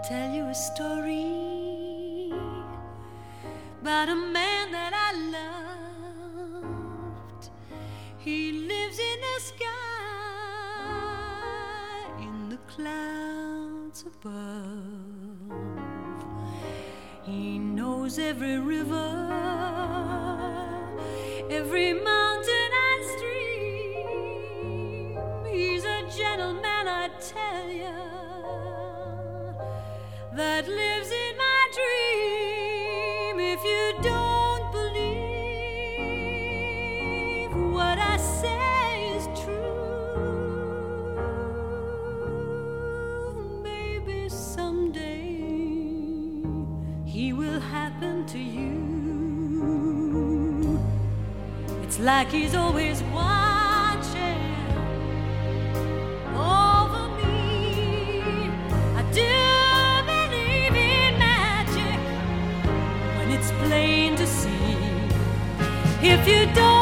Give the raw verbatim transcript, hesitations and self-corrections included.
tell you a story about a man that I loved. He lives in the sky, in the clouds above. He knows every river, every mountain and stream. He's a gentleman, I tell ya, that lives in my dream. If you don't believe what I say is true, maybe someday he will happen to you. It's like he's always watching over me. I do it's plain to see. If you don't